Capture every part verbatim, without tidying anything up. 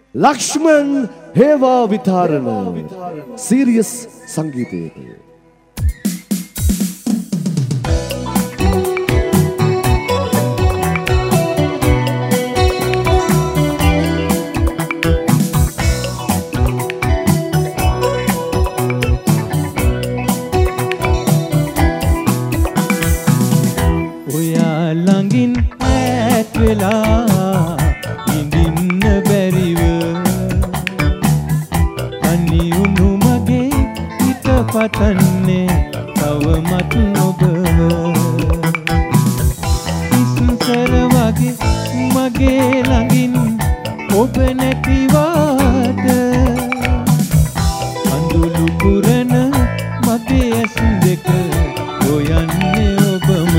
ලක්ෂ්මන් හේවා Witharana serious සංගීතයේ පතන්නේ තවමත් ඔබව ඉස්සර වගේ මගේ ළඟින් ඔබ නැතිවාට අඳුළු පුරන මගේ ඇස් දෙක හොයන්නේ ඔබම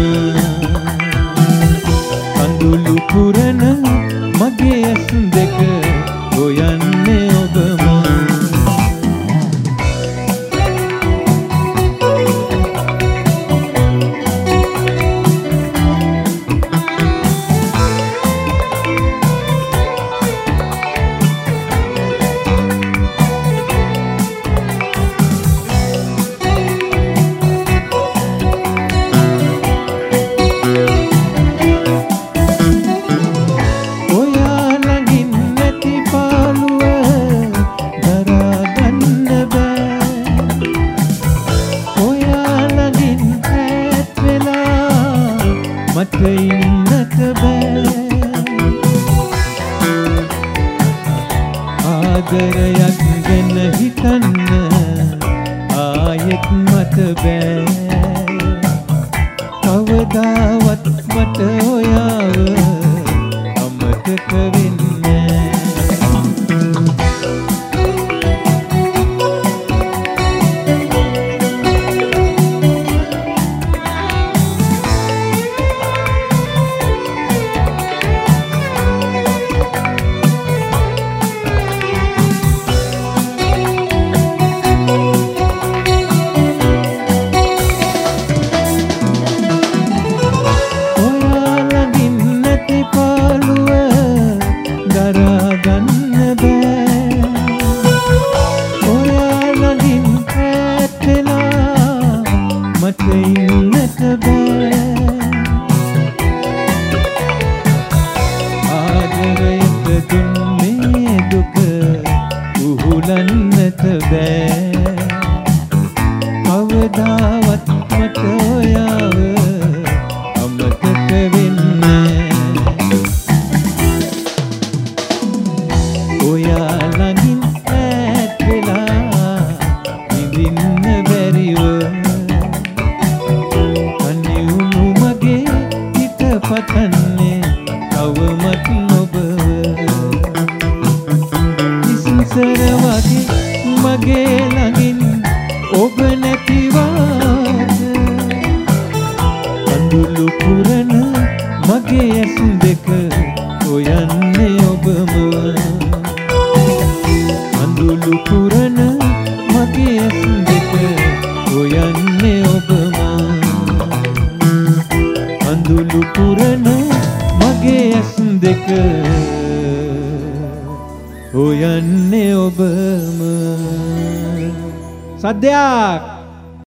අඳුළු පුරන මගේ ඇස් දෙක හොයන්නේ ඔබම ඉන්නට බෑ ආදරයක් ගැන හිතන්න ආයෙත් මට බෑ කවදාවත් මට ඔයාව අමතක වෙන්නේ උහුලන්නට බෑ කවදාවත් මට ඔයාව අමතක වෙන්නේ ඔයා ළඟින් ඈත් වෙලා ඉඳින්න බැරිව අනියුණු මගේ හිත පතන්නේ තවමත් ඔබව ඉස්සර වගේ මගේ ළඟින් ඔබ නැතිවාට අඳුළු පුරන මගේ ඇස් දෙක හොයන්නේ ඔබම අඳුළු පුරන මගේ ඇස් දෙක හොයන්නේ ඔබම අඳුළු පුරන මගේ ඇස් දෙක හොයන්නේ ඔබම සද්දයක්